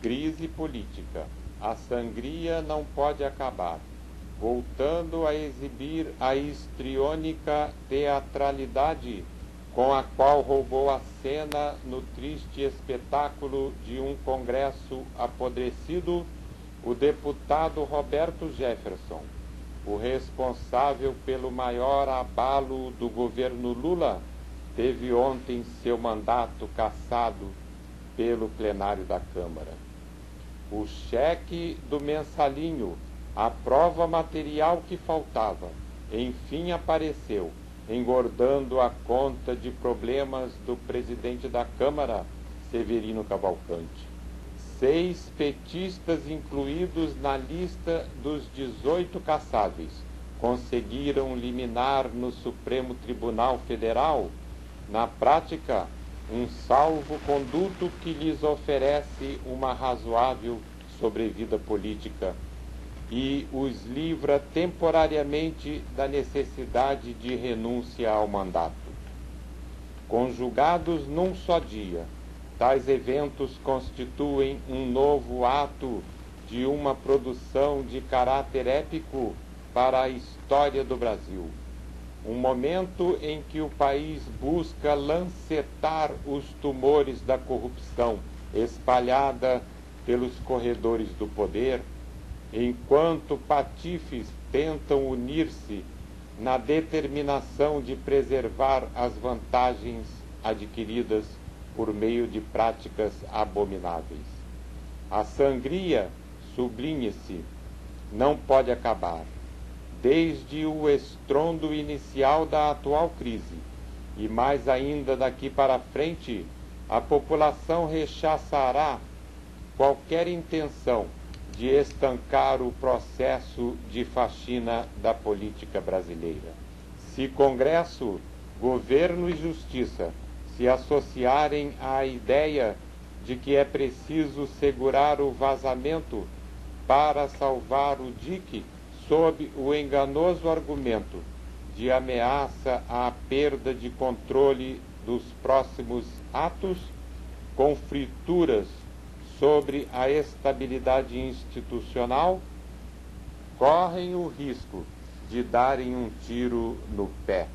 Crise política. A sangria não pode acabar. Voltando a exibir a histriônica teatralidade com a qual roubou a cena no triste espetáculo de um congresso apodrecido, o deputado Roberto Jefferson, o responsável pelo maior abalo do governo Lula, teve ontem seu mandato cassado pelo plenário da Câmara. O cheque do mensalinho, a prova material que faltava, enfim apareceu, engordando a conta de problemas do presidente da Câmara, Severino Cavalcante. 6 petistas incluídos na lista dos 18 cassáveis conseguiram liminar no Supremo Tribunal Federal, na prática, um salvo-conduto que lhes oferece uma razoável sobrevida política e os livra temporariamente da necessidade de renúncia ao mandato. Conjugados num só dia, tais eventos constituem um novo ato de uma produção de caráter épico para a história do Brasil. Um momento em que o país busca lancetar os tumores da corrupção espalhada pelos corredores do poder, enquanto patifes tentam unir-se na determinação de preservar as vantagens adquiridas por meio de práticas abomináveis. A sangria, sublinhe-se, não pode acabar. Desde o estrondo inicial da atual crise, e mais ainda daqui para frente, a população rechaçará qualquer intenção de estancar o processo de faxina da política brasileira. Se Congresso, Governo e Justiça se associarem à ideia de que é preciso segurar o vazamento para salvar o dique, sob o enganoso argumento de ameaça à perda de controle dos próximos atos, com frituras sobre a estabilidade institucional, correm o risco de darem um tiro no pé.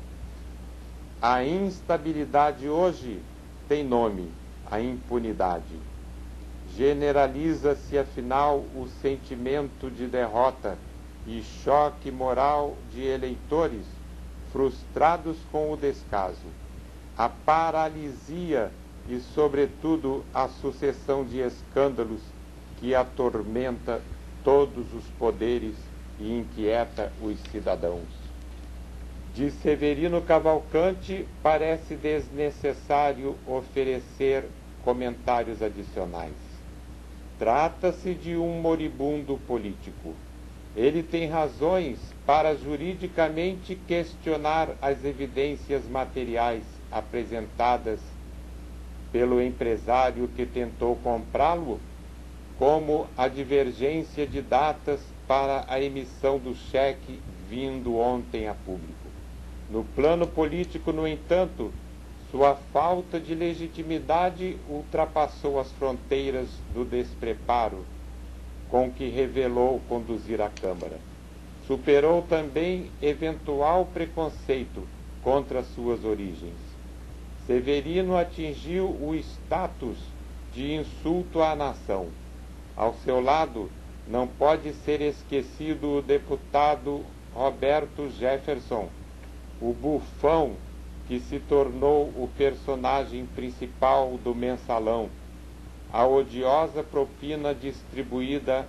A instabilidade hoje tem nome, a impunidade. Generaliza-se, afinal, o sentimento de derrota e choque moral de eleitores frustrados com o descaso, a paralisia e, sobretudo, a sucessão de escândalos que atormenta todos os poderes e inquieta os cidadãos. De Severino Cavalcante, parece desnecessário oferecer comentários adicionais. Trata-se de um moribundo político. Ele tem razões para juridicamente questionar as evidências materiais apresentadas pelo empresário que tentou comprá-lo, como a divergência de datas para a emissão do cheque vindo ontem a público. No plano político, no entanto, sua falta de legitimidade ultrapassou as fronteiras do despreparo com que revelou conduzir a Câmara. Superou também eventual preconceito contra suas origens. Severino atingiu o status de insulto à nação. Ao seu lado, não pode ser esquecido o deputado Roberto Jefferson, o bufão que se tornou o personagem principal do mensalão, a odiosa propina distribuída